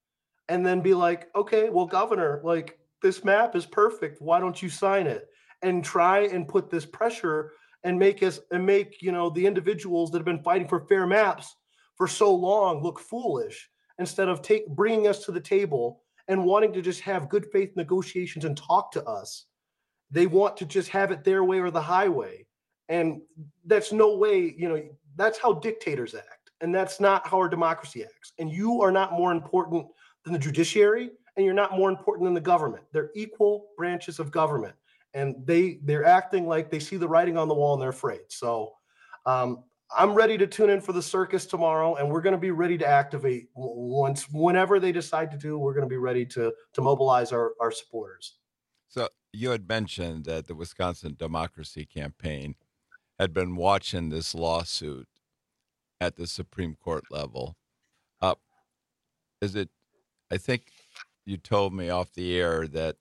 and then be like, okay, well, Governor, like this map is perfect. Why don't you sign it? And try and put this pressure and make us and make, you know, the individuals that have been fighting for fair maps for so long look foolish, instead of take bringing us to the table and wanting to just have good faith negotiations and talk to us. They want to just have it their way or the highway. And that's no way, you know, that's how dictators act. And that's not how our democracy acts. And you are not more important than the judiciary, and you're not more important than the government. They're equal branches of government. And they, they're acting like they see the writing on the wall and they're afraid. So um, I'm ready to tune in for the circus tomorrow, and we're going to be ready to activate once, whenever they decide to do, we're going to be ready to, to mobilize our, our supporters. So you had mentioned that the Wisconsin Democracy Campaign had been watching this lawsuit at the Supreme Court level. Uh, is it, I think you told me off the air that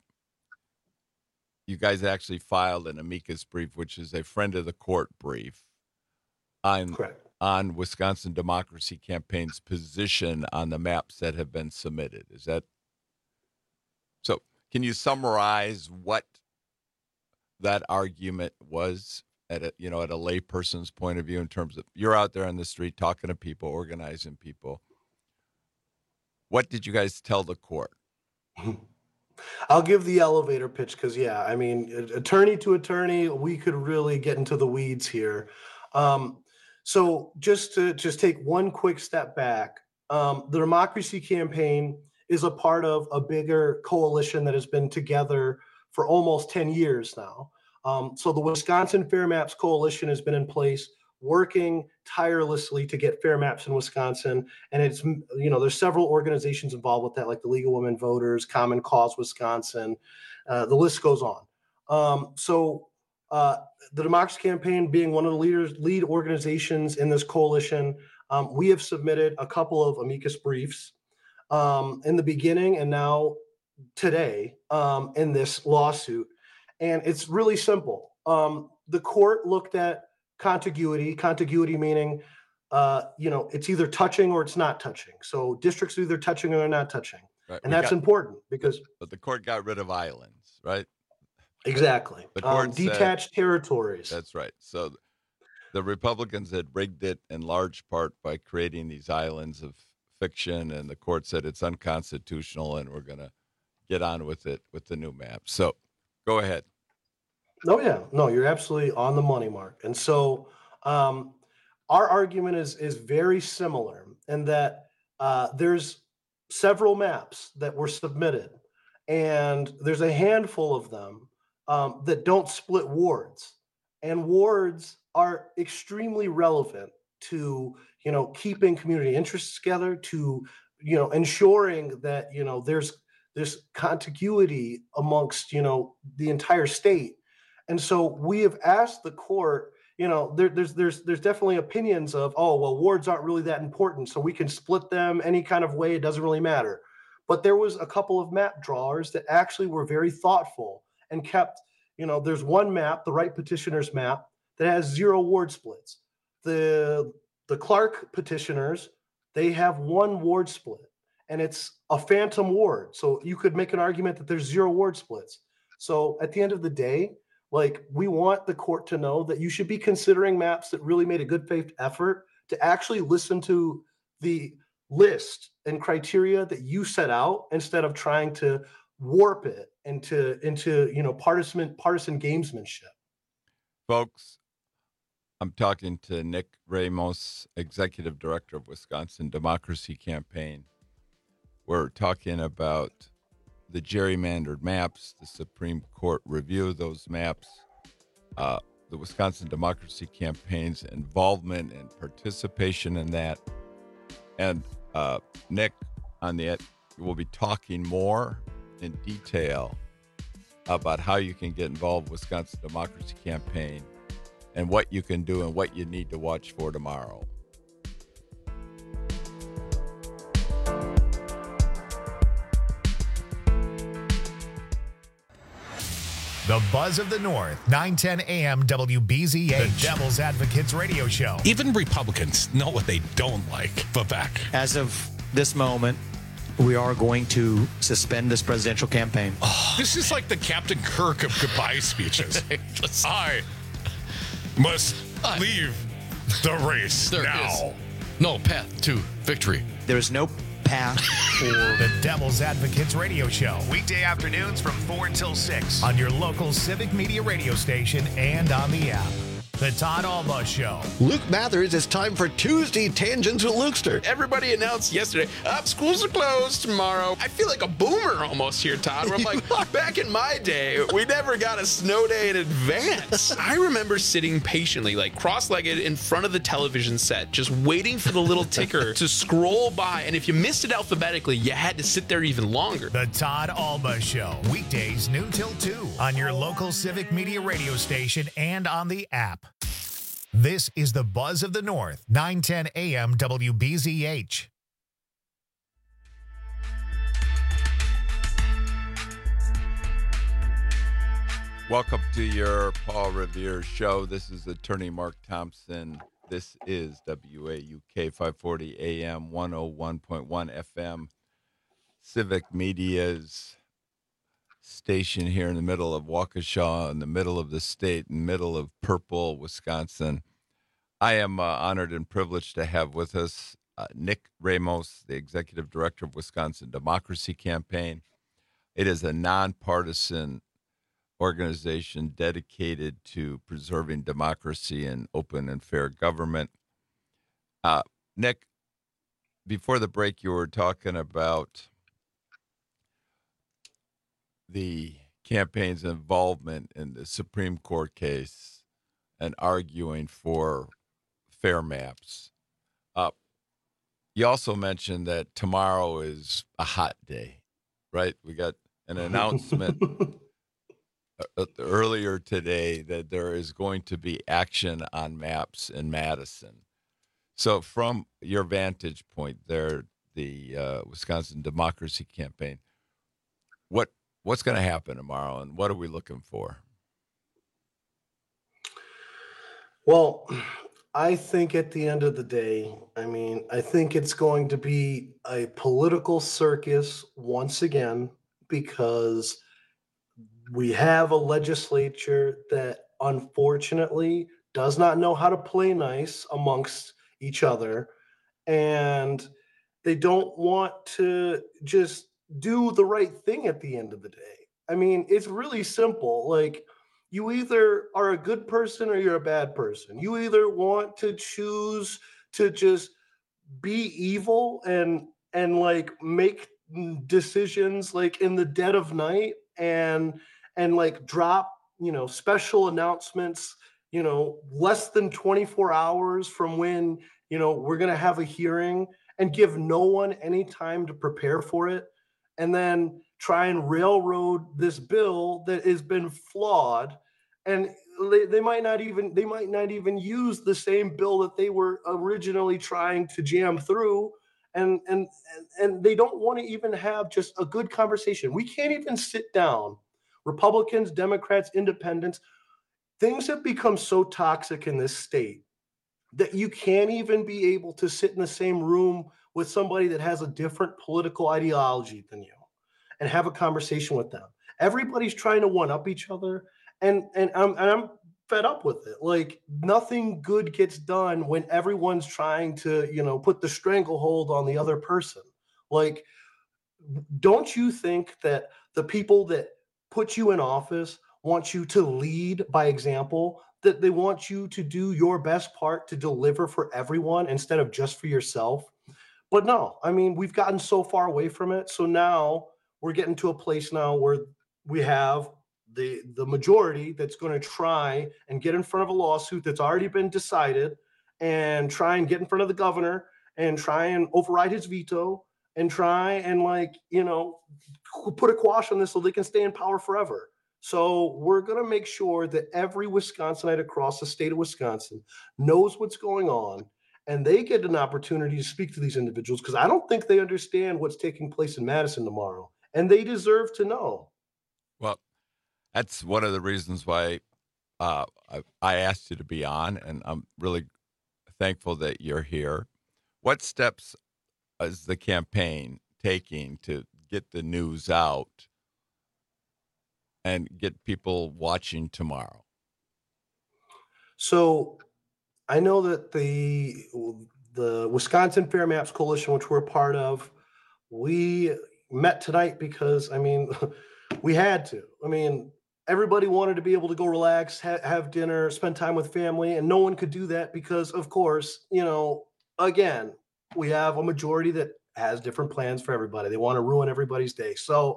you guys actually filed an amicus brief, which is a friend of the court brief, on, on Wisconsin Democracy Campaign's position on the maps that have been submitted. Is that so? Can you summarize what that argument was at a, you know, at a layperson's point of view, in terms of you're out there on the street talking to people, organizing people? What did you guys tell the court? I'll give the elevator pitch because, yeah, I mean, attorney to attorney, we could really get into the weeds here. Um, so just to just take one quick step back, um, the Democracy Campaign is a part of a bigger coalition that has been together for almost ten years now. Um, so the Wisconsin Fair Maps Coalition has been in place, working tirelessly to get fair maps in Wisconsin. And it's, you know, there's several organizations involved with that, like the League of Women Voters, Common Cause Wisconsin, uh, the list goes on. Um, so uh, the Democracy Campaign being one of the leaders, lead organizations in this coalition, um, we have submitted a couple of amicus briefs um, in the beginning and now today um, in this lawsuit. And it's really simple. Um, the court looked at contiguity, contiguity meaning, uh, you know, it's either touching or it's not touching. So districts are either touching or they're not touching. Right. And We that's got- important because But the court got rid of islands, right? exactly, The um, court said- detached territories. That's right. So th- the Republicans had rigged it in large part by creating these islands of fiction, and the court said it's unconstitutional, and we're going to get on with it with the new map. So go ahead. No, yeah, no, you're absolutely on the money, Mark. And so um, our argument is is very similar in that uh, there's several maps that were submitted, and there's a handful of them um, that don't split wards, and wards are extremely relevant to, you know, keeping community interests together, to, you know, ensuring that, you know, there's there's contiguity amongst, you know, the entire state. And so we have asked the court, you know, there, there's there's there's definitely opinions of, oh, well, wards aren't really that important, so we can split them any kind of way. It doesn't really matter. But there was a couple of map drawers that actually were very thoughtful and kept, you know, there's one map, the Right Petitioners map, that has zero ward splits. The the Clark petitioners, they have one ward split, and it's a phantom ward. So you could make an argument that there's zero ward splits. So at the end of the day, like, we want the court to know that you should be considering maps that really made a good faith effort to actually listen to the list and criteria that you set out, instead of trying to warp it into, into you know, partisan, partisan gamesmanship. Folks, I'm talking to Nick Ramos, Executive Director of Wisconsin Democracy Campaign. We're talking about the gerrymandered maps, the Supreme Court review of those maps, uh, the Wisconsin Democracy Campaign's involvement and participation in that. And uh, Nick, on the will be talking more in detail about how you can get involved with Wisconsin Democracy Campaign and what you can do and what you need to watch for tomorrow. The Buzz of the North, nine ten a.m. W B Z H, the Devil's Advocates radio show. Even Republicans know what they don't like. Vivek. As of this moment, we are going to suspend this presidential campaign. Oh, this is like the Captain Kirk of goodbye speeches. I must I, leave the race there now. Is no path to victory. There is no path for the Devil's Advocates radio show. Weekday afternoons from four until six on your local Civic Media radio station and on the app. The Todd Alba Show. Luke Mathers, it's time for Tuesday Tangents with Lukester. Everybody announced yesterday, up, schools are closed tomorrow. I feel like a boomer almost here, Todd, where I'm like, back in my day, we never got a snow day in advance. I remember sitting patiently, like cross-legged in front of the television set, just waiting for the little ticker to scroll by. And if you missed it alphabetically, you had to sit there even longer. The Todd Alba Show. Weekdays noon till two on your local Civic Media radio station and on the app. This is the Buzz of the North, nine ten A M W B Z H. Welcome to your Paul Revere show. This is attorney Mark Thompson. This is W A U K five forty A M, one oh one point one F M, Civic Media's station here in the middle of Waukesha, in the middle of the state, in the middle of purple Wisconsin. I am uh, honored and privileged to have with us uh, Nick Ramos, the executive director of Wisconsin Democracy Campaign. It is a nonpartisan organization dedicated to preserving democracy and open and fair government. Uh, Nick, before the break, you were talking about the campaign's involvement in the Supreme Court case and arguing for fair maps. Uh, you also mentioned that tomorrow is a hot day, right? We got an announcement uh, earlier today that there is going to be action on maps in Madison. So from your vantage point there, the uh, Wisconsin Democracy Campaign, what What's going to happen tomorrow, and what are we looking for? Well, I think at the end of the day, I mean, I think it's going to be a political circus once again, because we have a legislature that unfortunately does not know how to play nice amongst each other, and they don't want to just do the right thing at the end of the day. I mean, it's really simple. Like, you either are a good person or you're a bad person. You either want to choose to just be evil and and like make decisions like in the dead of night and and like drop, you know, special announcements, you know, less than twenty-four hours from when, you know, we're going to have a hearing, and give no one any time to prepare for it, and then try and railroad this bill that has been flawed. And they, they might not even they might not even use the same bill that they were originally trying to jam through. And and and they don't want to even have just a good conversation. We can't even sit down. Republicans, Democrats, Independents, things have become so toxic in this state that you can't even be able to sit in the same room with somebody that has a different political ideology than you and have a conversation with them. Everybody's trying to one up each other, and and I'm and I'm fed up with it. Like, nothing good gets done when everyone's trying to, you know, put the stranglehold on the other person. Like, don't you think that the people that put you in office want you to lead by example, that they want you to do your best part to deliver for everyone instead of just for yourself? But no, I mean, we've gotten so far away from it. So now we're getting to a place now where we have the, the majority that's going to try and get in front of a lawsuit that's already been decided, and try and get in front of the governor and try and override his veto and try and, like, you know, put a quash on this so they can stay in power forever. So we're going to make sure that every Wisconsinite across the state of Wisconsin knows what's going on, and they get an opportunity to speak to these individuals, because I don't think they understand what's taking place in Madison tomorrow, and they deserve to know. Well, that's one of the reasons why uh, I, I asked you to be on, and I'm really thankful that you're here. What steps is the campaign taking to get the news out and get people watching tomorrow? So I know that the the Wisconsin Fair Maps Coalition, which we're part of, we met tonight because, I mean, we had to. I mean, everybody wanted to be able to go relax, ha- have dinner, spend time with family, and no one could do that because, of course, you know, again, we have a majority that has different plans for everybody. They want to ruin everybody's day. So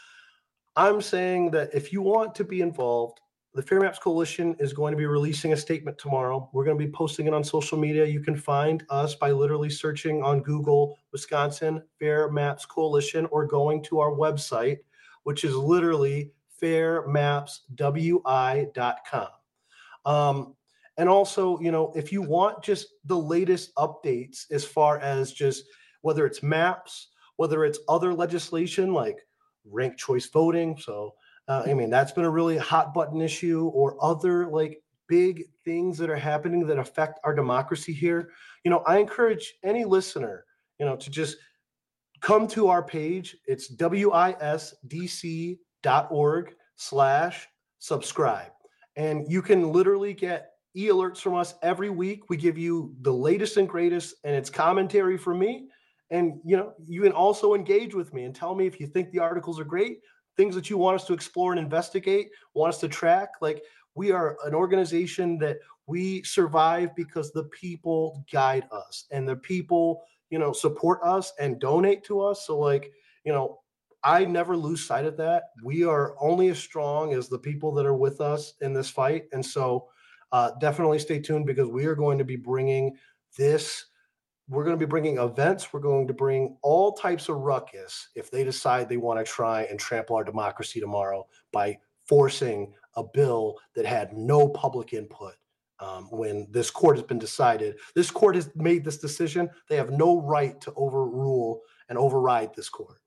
I'm saying that if you want to be involved, the Fair Maps Coalition is going to be releasing a statement tomorrow. We're going to be posting it on social media. You can find us by literally searching on Google Wisconsin Fair Maps Coalition or going to our website, which is literally fair maps w i dot com. Um, and also, you know, if you want just the latest updates as far as just whether it's maps, whether it's other legislation like ranked choice voting. So, uh, I mean, that's been a really hot button issue, or other like big things that are happening that affect our democracy here. You know, I encourage any listener, you know, to just come to our page. It's w i s d c dot org slash subscribe. And you can literally get e-alerts from us every week. We give you the latest and greatest, and it's commentary from me. And, you know, you can also engage with me and tell me if you think the articles are great, things that you want us to explore and investigate, want us to track. Like, we are an organization that we survive because the people guide us, and the people, you know, support us and donate to us. So, like, you know, I never lose sight of that. We are only as strong as the people that are with us in this fight. And so uh, definitely stay tuned, because we are going to be bringing this. We're going to be bringing events. We're going to bring all types of ruckus if they decide they want to try and trample our democracy tomorrow by forcing a bill that had no public input. Um, when this court has been decided, this court has made this decision. They have no right to overrule and override this court.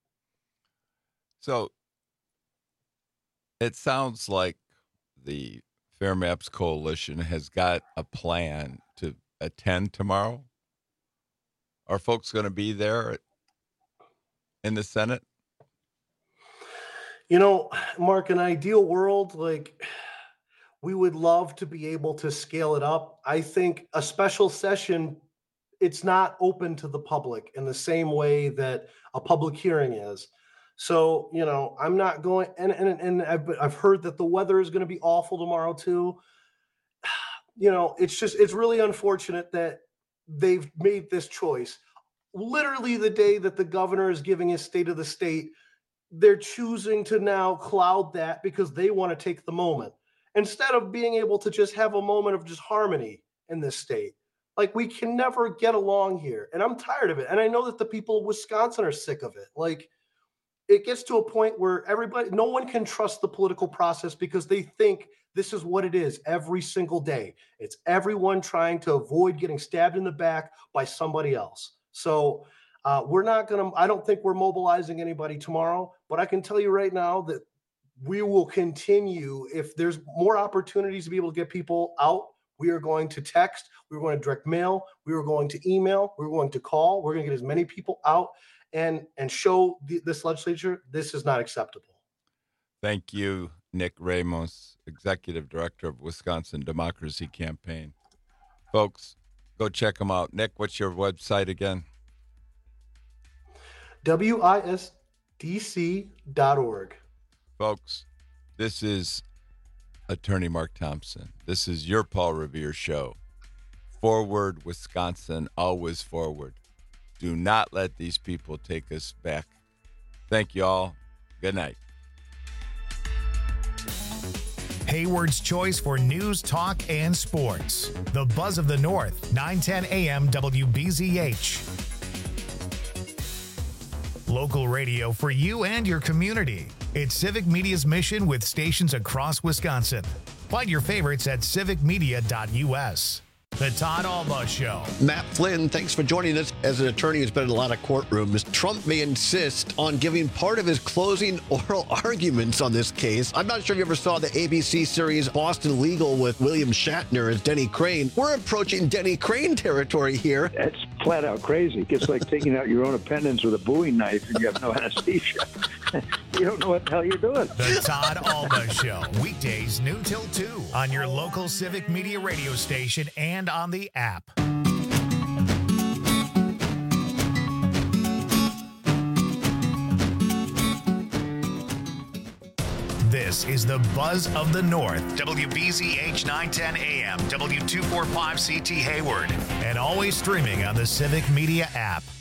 So it sounds like the Fair Maps Coalition has got a plan to attend tomorrow. Are folks going to be there in the Senate? You know, Mark, in an ideal world, like, we would love to be able to scale it up. I think a special session, it's not open to the public in the same way that a public hearing is. So, you know, I'm not going, and and, and I've, I've heard that the weather is going to be awful tomorrow too. You know, it's just, it's really unfortunate that they've made this choice. Literally the day that the governor is giving his state of the state, they're choosing to now cloud that because they want to take the moment, instead of being able to just have a moment of just harmony in this state. Like, we can never get along here, and I'm tired of it. And I know that the people of Wisconsin are sick of it. Like, it gets to a point where everybody, no one can trust the political process because they think this is what it is every single day. It's everyone trying to avoid getting stabbed in the back by somebody else. So uh, we're not going to, I don't think we're mobilizing anybody tomorrow, but I can tell you right now that we will continue. If there's more opportunities to be able to get people out, we are going to text, we're going to direct mail, we are going to email, we're going to call, we're going to get as many people out and and show the, this legislature this is not acceptable. Thank you, Nick Ramos, Executive Director of Wisconsin Democracy Campaign. Folks, go check them out. Nick, what's your website again? w i s d c dot org. Folks, this is Attorney Mark Thompson. This is your Paul Revere Show. Forward, Wisconsin, always forward. Do not let these people take us back. Thank you all. Good night. Hayward's choice for news, talk, and sports. The Buzz of the North, nine ten a m W B Z H. Local radio for you and your community. It's Civic Media's mission with stations across Wisconsin. Find your favorites at civic media dot u s. The Todd Alba Show. Matt Flynn, thanks for joining us. As an attorney who's been in a lot of courtrooms, Trump may insist on giving part of his closing oral arguments on this case. I'm not sure if you ever saw the A B C series Boston Legal with William Shatner as Denny Crane. We're approaching Denny Crane territory here. That's flat out crazy. It's like taking out your own appendix with a Bowie knife and you have no anesthesia. You don't know what the hell you're doing. The Todd Alba Show. Weekdays noon till two on your local Civic Media radio station and on the app. This is the Buzz of the North. W B Z H nine ten A M, W two forty-five C T Hayward, and always streaming on the Civic Media app.